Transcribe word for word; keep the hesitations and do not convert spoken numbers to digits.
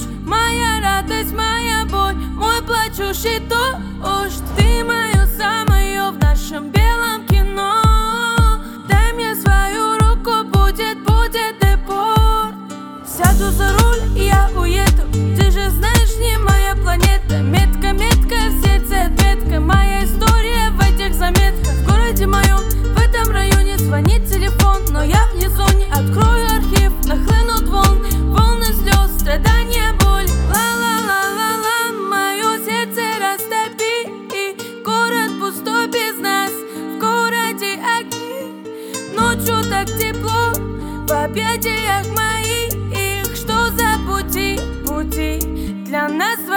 ночь, моя радость, моя боль, мой плачущий дождь. Ты мое самое в нашем белом кино. Дай мне свою руку, будет, будет депорт. Сяду за руль, и я уеду. Ты же знаешь, не моя планета. Метка, метка, в сердце отметка. Моя история в этих заметках. В городе моем, в этом районе звонит телефон, но я вне зоны. Открою архив, нахлынут волны, волны слез, страдания, боль. Ла-ла-ла-ла-ла, мое сердце растопи. И город пустой без нас, в городе огни. Ночью так тепло, в объятиях моих. Что за пути, пути для нас?